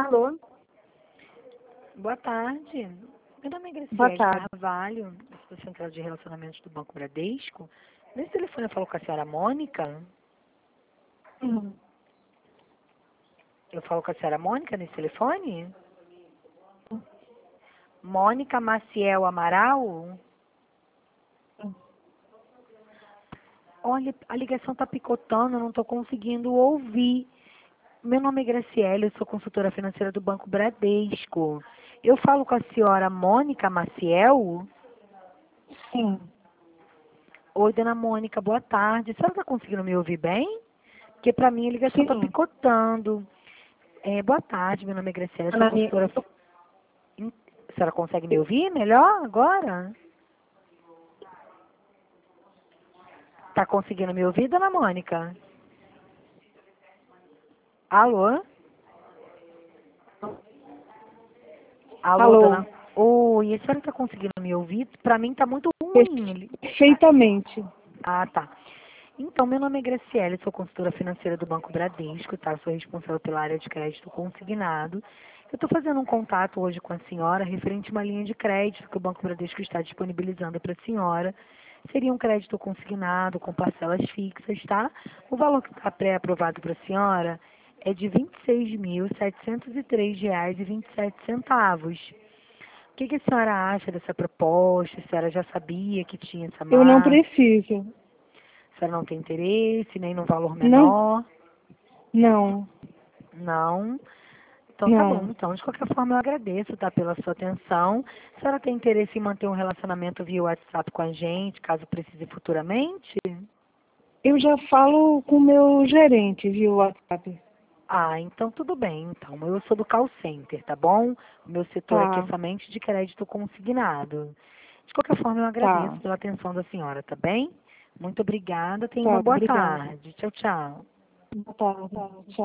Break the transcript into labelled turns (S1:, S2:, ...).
S1: Alô?
S2: Boa tarde. Meu nome é
S1: Boa
S2: Graciele
S1: tarde.
S2: Carvalho, da Central de Relacionamentos do Banco Bradesco. Nesse telefone eu falo com a senhora Mônica.
S1: Sim.
S2: Eu falo com a senhora Mônica nesse telefone? Mônica Maciel Amaral? Olha, a ligação está picotando, eu não estou conseguindo ouvir. Meu nome é Graciele, eu sou consultora financeira do Banco Bradesco. Eu falo com a senhora Mônica Maciel?
S1: Sim.
S2: Oi, dona Mônica, boa tarde. A senhora está conseguindo me ouvir bem? Porque para mim a ligação está
S1: Sim.
S2: picotando. Boa tarde, meu nome é Graciela, eu sou
S1: Ana minha...
S2: consultora. A senhora consegue me ouvir melhor agora? Está conseguindo me ouvir, dona Mônica? Alô? Alô,
S1: Alô?
S2: dona... Oi, a senhora está conseguindo me ouvir? Para mim está muito ruim.
S1: Perfeitamente.
S2: Ah, tá. Então, meu nome é Graciela, sou consultora financeira do Banco Bradesco, tá? Sou responsável pela área de crédito consignado. Eu estou fazendo um contato hoje com a senhora referente a uma linha de crédito que o Banco Bradesco está disponibilizando para a senhora. Seria um crédito consignado com parcelas fixas, tá? O valor que está pré-aprovado para a senhora é de R$ 26.703,27. O que a senhora acha dessa proposta? A senhora já sabia que tinha essa
S1: Eu não
S2: margem?
S1: preciso.
S2: A senhora não tem interesse, nem no valor
S1: Não?
S2: menor?
S1: Não.
S2: Não? Então tá bom.
S1: Não.
S2: Então, de qualquer forma, eu agradeço, tá, pela sua atenção. A senhora tem interesse em manter um relacionamento via WhatsApp com a gente, caso precise futuramente?
S1: Eu já falo com o meu gerente via WhatsApp.
S2: Ah, então tudo bem. Então, eu sou do call center, tá bom? O meu setor aqui é
S1: Tá.
S2: somente de crédito consignado. De qualquer forma, eu agradeço
S1: Tá.
S2: pela atenção da senhora, tá bem? Muito obrigada. Tenha uma
S1: Tá.
S2: boa
S1: Obrigada.
S2: tarde. Tchau, tchau.
S1: Boa tarde. Tchau.